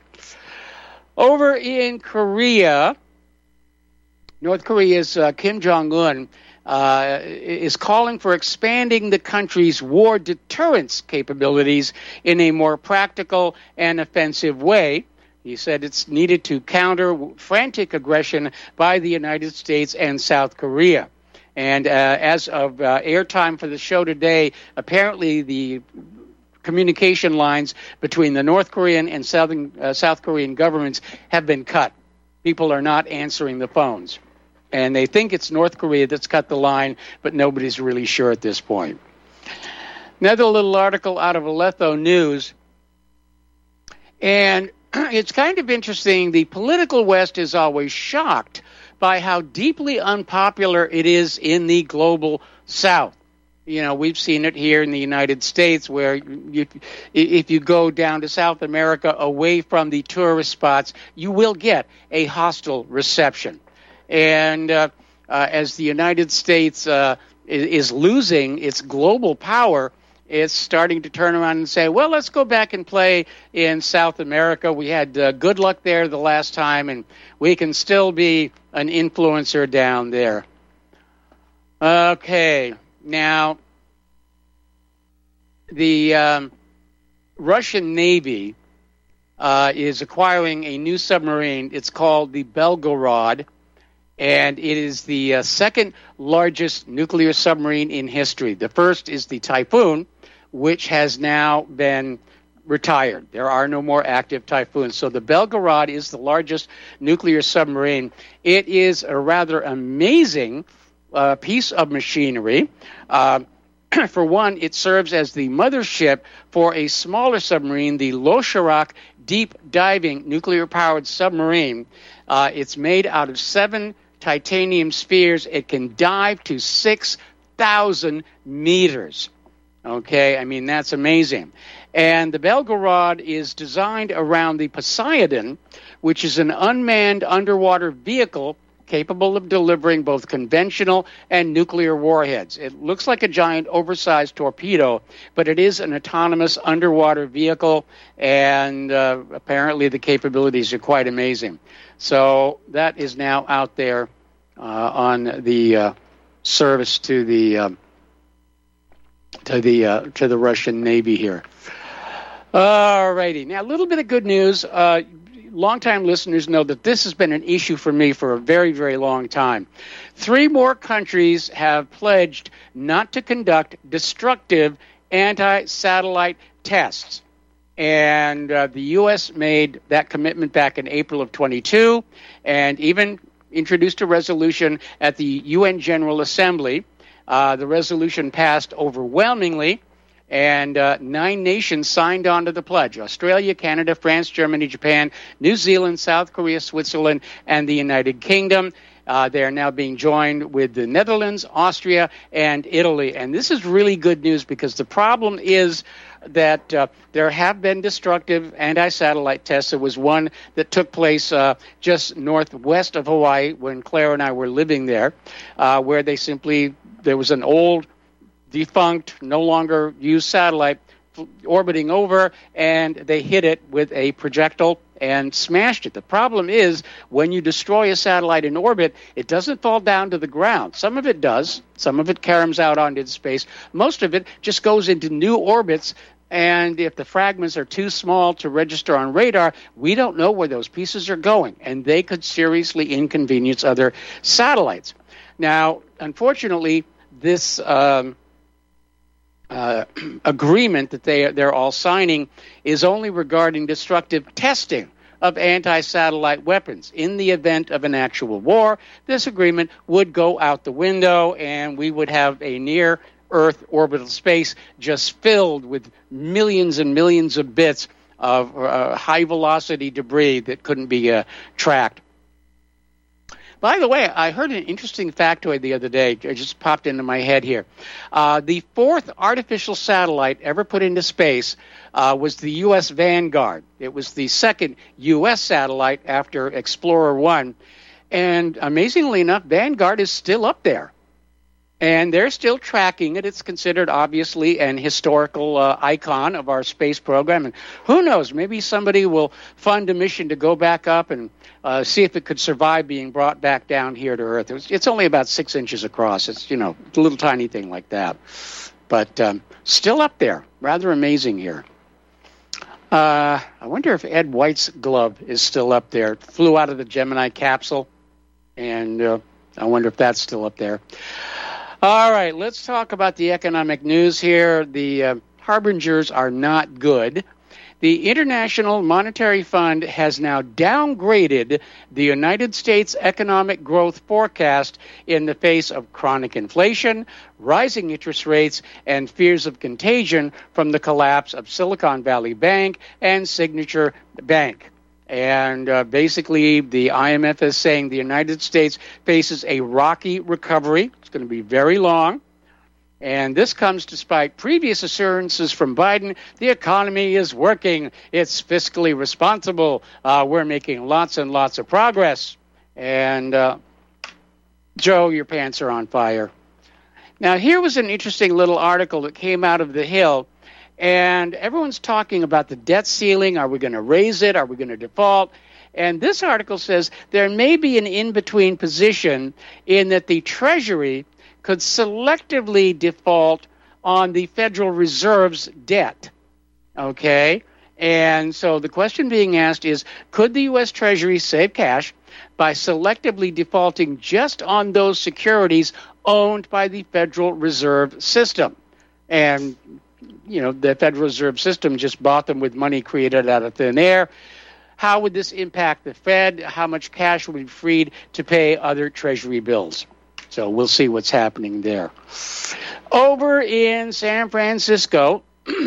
Over in Korea, North Korea's uh, Kim Jong-un uh, is calling for expanding the country's war deterrence capabilities in a more practical and offensive way. He said it's needed to counter frantic aggression by the United States and South Korea. And uh, as of uh, airtime for the show today, apparently the communication lines between the North Korean and Southern, uh, South Korean governments have been cut. People are not answering the phones. And they think it's North Korea that's cut the line, but nobody's really sure at this point. Another little article out of Aletho News. And it's kind of interesting. The political West is always shocked by how deeply unpopular it is in the global South. You know, we've seen it here in the United States where you, if you go down to South America away from the tourist spots, you will get a hostile reception. And uh, uh, as the United States uh, is, is losing its global power, it's starting to turn around and say, well, let's go back and play in South America. We had uh, good luck there the last time, and we can still be an influencer down there. Okay. Now, the um, Russian Navy uh, is acquiring a new submarine. It's called the Belgorod, and it is the uh, second largest nuclear submarine in history. The first is the Typhoon, which has now been retired. There are no more active Typhoons. So the Belgorod is the largest nuclear submarine. It is a rather amazing uh, piece of machinery. Uh, for one, it serves as the mothership for a smaller submarine, the Losharak deep diving nuclear-powered submarine. Uh, it's made out of seven titanium spheres. It can dive to six thousand meters. Okay, I mean, that's amazing. And the Belgorod is designed around the Poseidon, which is an unmanned underwater vehicle capable of delivering both conventional and nuclear warheads. It looks like a giant oversized torpedo, but it is an autonomous underwater vehicle, and uh, apparently the capabilities are quite amazing. So that is now out there uh, on the uh, service to the uh, to the uh, to the Russian Navy here. All righty. Now, a little bit of good news. Uh, longtime listeners know that this has been an issue for me for a very, very long time. Three more countries have pledged not to conduct destructive anti-satellite tests. And uh, the U S made that commitment back in April of twenty-two and even introduced a resolution at the U N General Assembly. Uh, the resolution passed overwhelmingly, and uh, nine nations signed on to the pledge: Australia, Canada, France, Germany, Japan, New Zealand, South Korea, Switzerland, and the United Kingdom. Uh, they are now being joined with the Netherlands, Austria, and Italy. And this is really good news because the problem is that uh, there have been destructive anti-satellite tests. There was one that took place uh, just northwest of Hawaii when Claire and I were living there, uh, where they simply, there was an old, defunct, no longer used satellite orbiting over, and they hit it with a projectile and smashed it. The problem is when you destroy a satellite in orbit, it doesn't fall down to the ground. Some of it does. Some of it caroms out onto space. Most of it just goes into new orbits, and if the fragments are too small to register on radar, we don't know where those pieces are going, and they could seriously inconvenience other satellites. Now, unfortunately, this um, uh, agreement that they, they're all signing is only regarding destructive testing of anti-satellite weapons. In the event of an actual war, this agreement would go out the window, and we would have a near-Earth orbital space just filled with millions and millions of bits of uh, high-velocity debris that couldn't be uh, tracked. By the way, I heard an interesting factoid the other day. It just popped into my head here. Uh, the fourth artificial satellite ever put into space uh, was the U S Vanguard. It was the second U S satellite after Explorer one. And amazingly enough, Vanguard is still up there. And they're still tracking it. It's considered, obviously, an historical uh, icon of our space program. And who knows, maybe somebody will fund a mission to go back up and uh, see if it could survive being brought back down here to Earth. It was, it's only about six inches across. It's, you know, a little tiny thing like that. But um, still up there. Rather amazing here. Uh, I wonder if Ed White's glove is still up there. It flew out of the Gemini capsule, and uh, I wonder if that's still up there. All right, let's talk about the economic news here. The uh, harbingers are not good. The International Monetary Fund has now downgraded the United States economic growth forecast in the face of chronic inflation, rising interest rates, and fears of contagion from the collapse of Silicon Valley Bank and Signature Bank. And uh, basically, the I M F is saying the United States faces a rocky recovery. It's going to be very long. And this comes despite previous assurances from Biden, the economy is working, it's fiscally responsible, uh, we're making lots and lots of progress. And, uh, Joe, your pants are on fire. Now, here was an interesting little article that came out of The Hill, and everyone's talking about the debt ceiling. Are we going to raise it? Are we going to default? And this article says there may be an in-between position in that the Treasury could selectively default on the Federal Reserve's debt, okay? And so the question being asked is, could the U S. Treasury save cash by selectively defaulting just on those securities owned by the Federal Reserve System? And, you know, the Federal Reserve System just bought them with money created out of thin air. How would this impact the Fed? How much cash would be freed to pay other Treasury bills? So we'll see what's happening there. Over in San Francisco,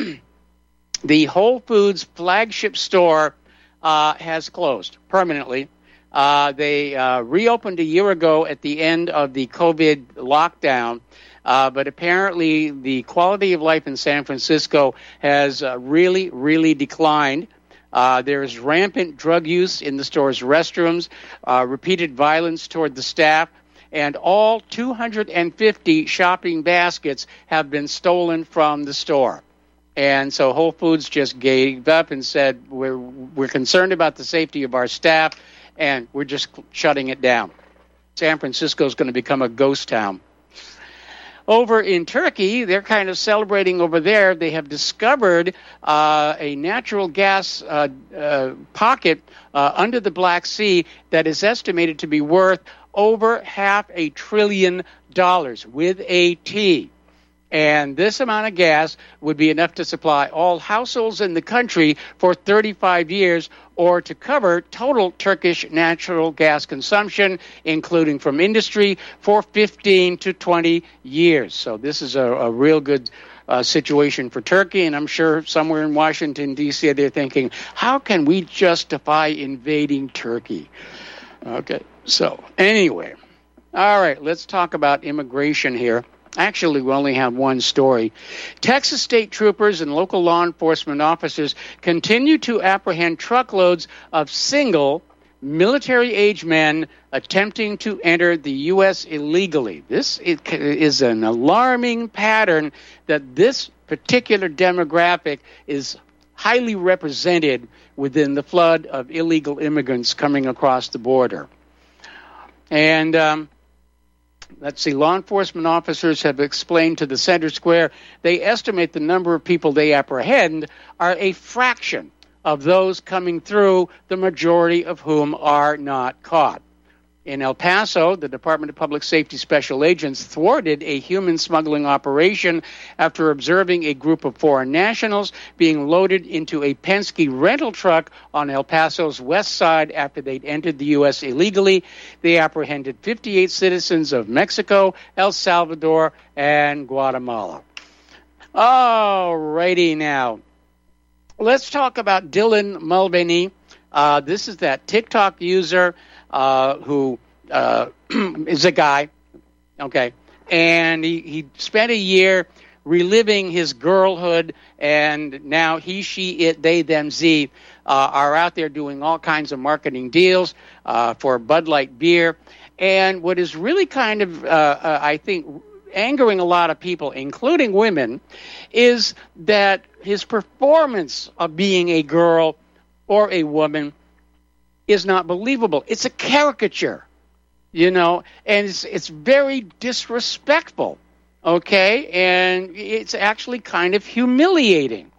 the Whole Foods flagship store uh, has closed permanently. Uh, they uh, reopened a year ago at the end of the COVID lockdown, uh, but apparently the quality of life in San Francisco has uh, really, really declined. Uh, there is rampant drug use in the store's restrooms, uh, repeated violence toward the staff, and all two hundred fifty shopping baskets have been stolen from the store. And so Whole Foods just gave up and said, we're, we're concerned about the safety of our staff, and we're just shutting it down. San Francisco is going to become a ghost town. Over in Turkey, they're kind of celebrating over there. They have discovered uh, a natural gas uh, uh, pocket uh, under the Black Sea that is estimated to be worth over half a trillion dollars with a T. And this amount of gas would be enough to supply all households in the country for thirty-five years, or to cover total Turkish natural gas consumption, including from industry, for fifteen to twenty years. So this is a, a real good uh, situation for Turkey, and I'm sure somewhere in Washington, D C, they're thinking, how can we justify invading Turkey? Okay, so anyway, all right, let's talk about immigration here. Actually, we only have one story. Texas state troopers and local law enforcement officers continue to apprehend truckloads of single military-age men attempting to enter the U S illegally. This is an alarming pattern that this particular demographic is highly represented within the flood of illegal immigrants coming across the border. And um, let's see, law enforcement officers have explained to the Center Square they estimate the number of people they apprehend are a fraction of those coming through, the majority of whom are not caught. In El Paso, the Department of Public Safety special agents thwarted a human smuggling operation after observing a group of foreign nationals being loaded into a Penske rental truck on El Paso's west side after they'd entered the U S illegally. They apprehended fifty-eight citizens of Mexico, El Salvador, and Guatemala. All righty now. Let's talk about Dylan Mulvaney. Uh, this is that TikTok user uh, who uh, is a guy, okay, and he, he spent a year reliving his girlhood, and now he, she, it, they, them, Z uh, are out there doing all kinds of marketing deals uh, for Bud Light beer. And what is really kind of, uh, uh, I think, angering a lot of people, including women, is that his performance of being a girl or a woman is not believable. It's a caricature, you know, and it's, it's very disrespectful, okay? And it's actually kind of humiliating.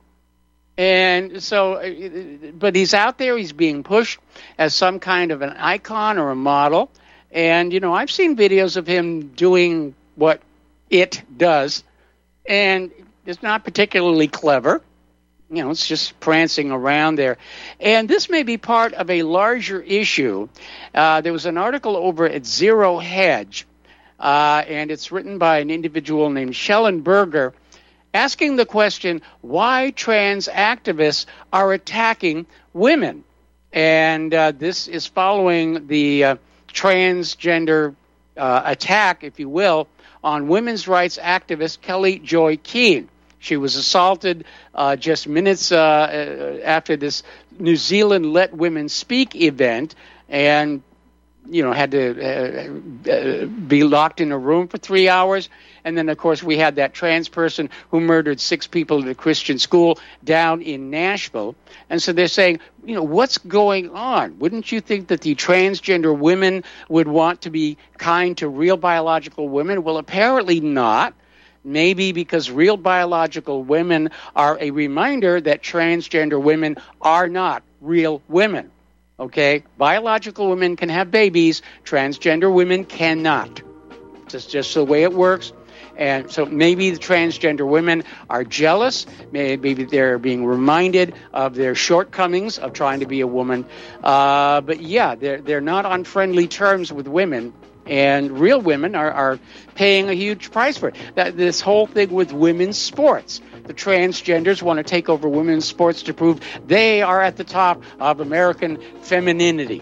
And so, but he's out there, he's being pushed as some kind of an icon or a model. And, you know, I've seen videos of him doing what it does, and it's not particularly clever. You know, it's just prancing around there. And this may be part of a larger issue. Uh, there was an article over at Zero Hedge, uh, and it's written by an individual named Schellenberger, asking the question, why trans activists are attacking women. And uh, this is following the uh, transgender uh, attack, if you will, on women's rights activist Kelly Joy Keane. She was assaulted uh, just minutes uh, after this New Zealand Let Women Speak event, and you know, had to uh, uh, be locked in a room for three hours. And then, of course, we had that trans person who murdered six people at a Christian school down in Nashville. And so they're saying, you know, what's going on? Wouldn't you think that the transgender women would want to be kind to real biological women? Well, apparently not. Maybe because real biological women are a reminder that transgender women are not real women. Okay, biological women can have babies, transgender women cannot. That's just the way it works. And so maybe the transgender women are jealous. Maybe they're being reminded of their shortcomings of trying to be a woman. Uh, but yeah, they're, they're not on friendly terms with women. And real women are, are paying a huge price for it. That, this whole thing with women's sports. The transgenders want to take over women's sports to prove they are at the top of American femininity.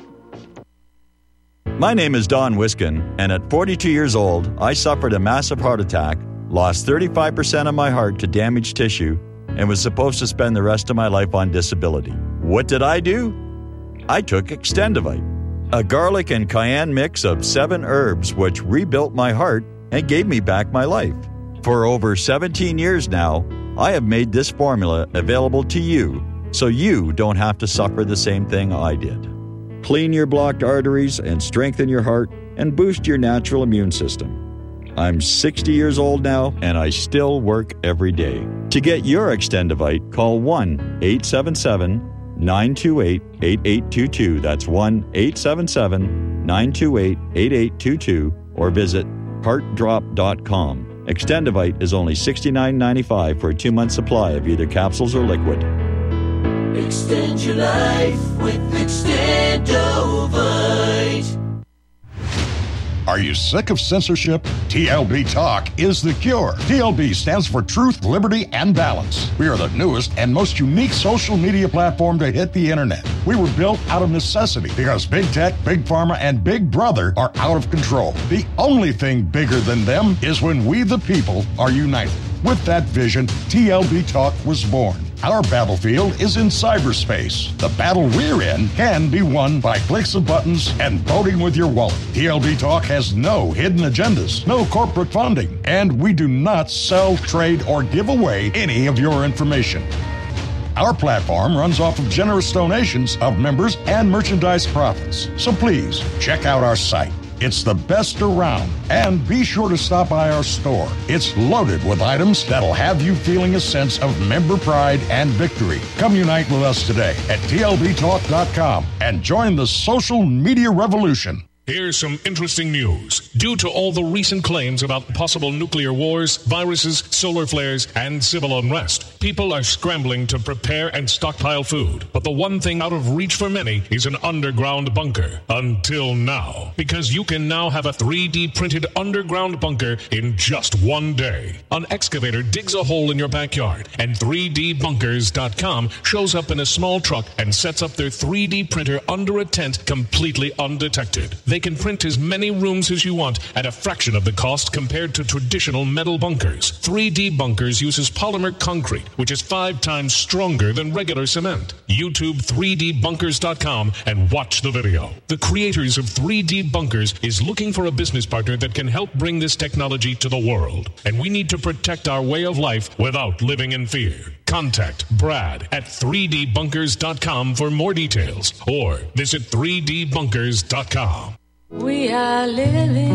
My name is Don Wiskin, and at forty-two years old, I suffered a massive heart attack, lost thirty-five percent of my heart to damaged tissue, and was supposed to spend the rest of my life on disability. What did I do? I took Extendivite, a garlic and cayenne mix of seven herbs which rebuilt my heart and gave me back my life. For over seventeen years now, I have made this formula available to you so you don't have to suffer the same thing I did. Clean your blocked arteries and strengthen your heart and boost your natural immune system. I'm sixty years old now and I still work every day. To get your Extendivite, call one eight seven seven, nine two eight, eight eight two two. That's one eight seven seven, nine two eight, eight eight two two or visit heart drop dot com. Extendivite is only sixty-nine ninety-five for a two-month supply of either capsules or liquid. Extend your life with Extendovite. Are you sick of censorship? T L B Talk is the cure. T L B stands for Truth, Liberty, and Balance. We are the newest and most unique social media platform to hit the internet. We were built out of necessity because Big Tech, Big Pharma, and Big Brother are out of control. The only thing bigger than them is when we the people are united. With that vision, T L B Talk was born. Our battlefield is in cyberspace. The battle we're in can be won by clicks of buttons and voting with your wallet. T L B Talk has no hidden agendas, no corporate funding, and we do not sell, trade, or give away any of your information. Our platform runs off of generous donations of members and merchandise profits. So please, check out our site. It's the best around. And be sure to stop by our store. It's loaded with items that'll have you feeling a sense of member pride and victory. Come unite with us today at T L B talk dot com and join the social media revolution. Here's some interesting news. Due to all the recent claims about possible nuclear wars, viruses, solar flares, and civil unrest, people are scrambling to prepare and stockpile food. But the one thing out of reach for many is an underground bunker. Until now. Because you can now have a three D printed underground bunker in just one day. An excavator digs a hole in your backyard, and three D bunkers dot com shows up in a small truck and sets up their three D printer under a tent completely undetected. They They can print as many rooms as you want at a fraction of the cost compared to traditional metal bunkers. three D Bunkers uses polymer concrete, which is five times stronger than regular cement. YouTube three D bunkers dot com and watch the video. The creators of three D Bunkers is looking for a business partner that can help bring this technology to the world. And we need to protect our way of life without living in fear. Contact Brad at three D bunkers dot com for more details or visit three D bunkers dot com. We are living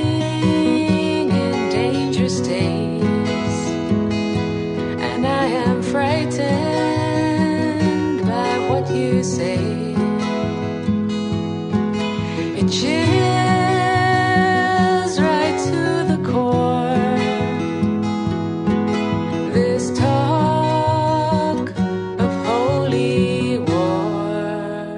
in dangerous days, and I am frightened by what you say. It chills right to the core. This talk of holy war.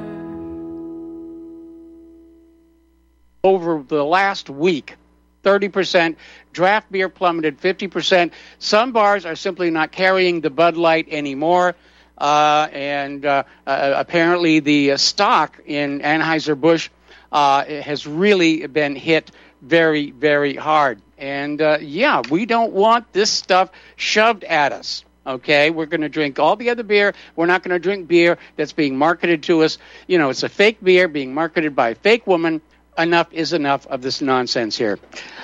Over the last week, thirty percent. Draft beer plummeted fifty percent. Some bars are simply not carrying the Bud Light anymore. Uh, and uh, uh, apparently the uh, stock in Anheuser-Busch uh, has really been hit very, very hard. And, uh, yeah, we don't want this stuff shoved at us. Okay, we're going to drink all the other beer. We're not going to drink beer that's being marketed to us. You know, it's a fake beer being marketed by a fake woman. Enough is enough of this nonsense here.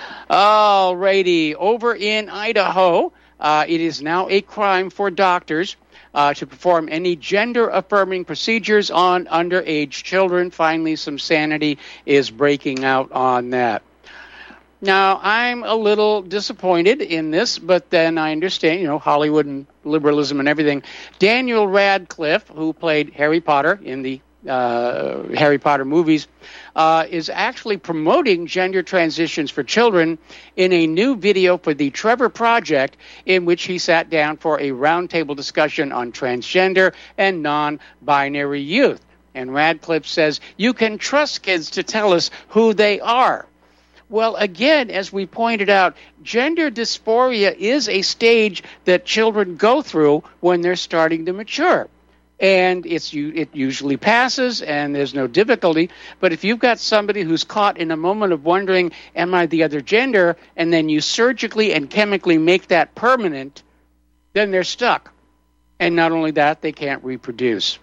All righty. Over in Idaho, uh, it is now a crime for doctors uh, to perform any gender-affirming procedures on underage children. Finally, some sanity is breaking out on that. Now, I'm a little disappointed in this, but then I understand, you know, Hollywood and liberalism and everything. Daniel Radcliffe, who played Harry Potter in the uh, Harry Potter movies, uh, is actually promoting gender transitions for children in a new video for the Trevor Project, in which he sat down for a roundtable discussion on transgender and non-binary youth. And Radcliffe says, you can trust kids to tell us who they are. Well, again, as we pointed out, gender dysphoria is a stage that children go through when they're starting to mature. And it's it usually passes, and there's no difficulty. But if you've got somebody who's caught in a moment of wondering, am I the other gender, and then you surgically and chemically make that permanent, then they're stuck. And not only that, they can't reproduce.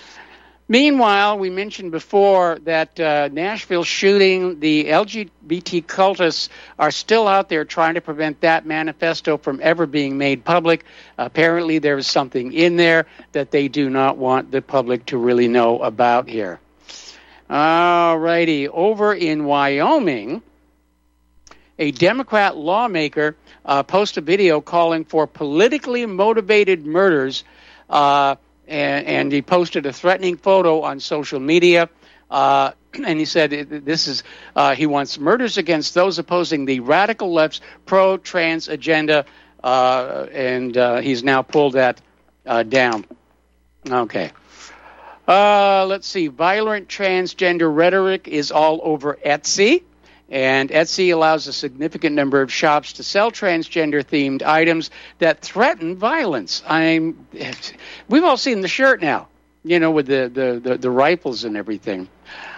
Meanwhile, we mentioned before that uh, Nashville shooting, the L G B T cultists are still out there trying to prevent that manifesto from ever being made public. Apparently, there is something in there that they do not want the public to really know about here. All righty. Over in Wyoming, a Democrat lawmaker uh, posted a video calling for politically motivated murders uh And, and he posted a threatening photo on social media, uh, and he said this is uh, he wants murders against those opposing the radical left's pro-trans agenda, uh, and uh, he's now pulled that uh, down. Okay. Uh, let's see. Violent transgender rhetoric is all over Etsy. And Etsy allows a significant number of shops to sell transgender-themed items that threaten violence. I'm, we've all seen the shirt now, you know, with the, the, the, the rifles and everything.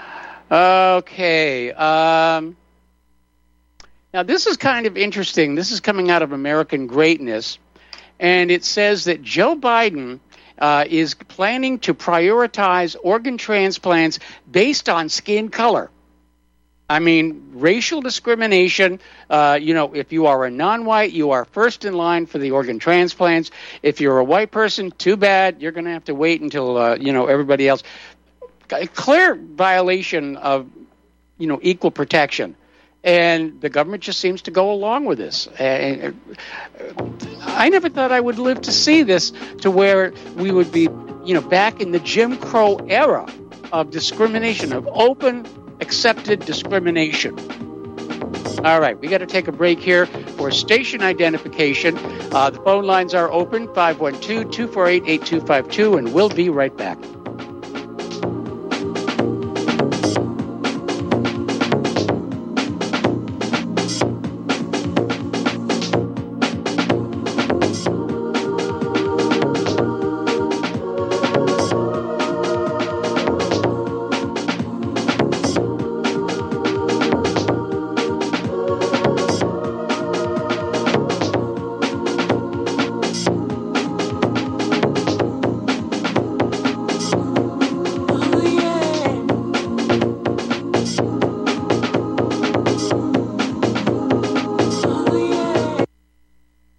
Okay. Um, now, this is kind of interesting. This is coming out of American Greatness, and it says that Joe Biden uh, is planning to prioritize organ transplants based on skin color. I mean, racial discrimination, uh, you know, if you are a non-white, you are first in line for the organ transplants. If you're a white person, too bad. You're going to have to wait until, uh, you know, everybody else. A clear violation of, you know, equal protection. And the government just seems to go along with this. And I never thought I would live to see this, to where we would be, you know, back in the Jim Crow era of discrimination, of open accepted discrimination. All right, we got to take a break here for station identification. Uh, the phone lines are open, five one two, two four eight, eight two five two, and we'll be right back.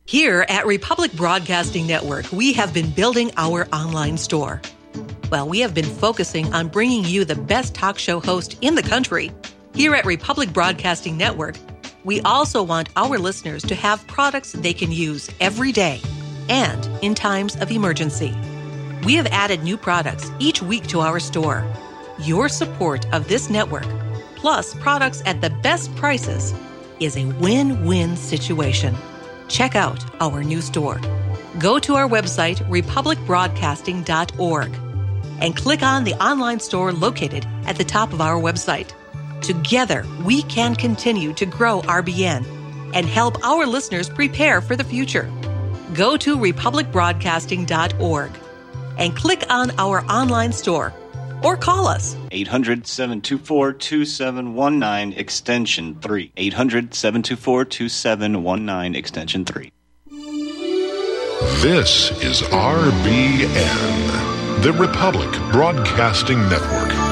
Here at Republic Broadcasting Network, we have been building our online store. Well, we have been focusing on bringing you the best talk show host in the country. Here at Republic Broadcasting Network, we also want our listeners to have products they can use every day and in times of emergency. We have added new products each week to our store. Your support of this network, plus products at the best prices, is a win-win situation. Check out our new store. Go to our website, republic broadcasting dot org, and click on the online store located at the top of our website. Together, we can continue to grow R B N and help our listeners prepare for the future. Go to republic broadcasting dot org and click on our online store or call us. eight hundred, seven two four, two seven one nine, extension three. eight hundred, seven two four, two seven one nine, extension three. This is R B N, the Republic Broadcasting Network.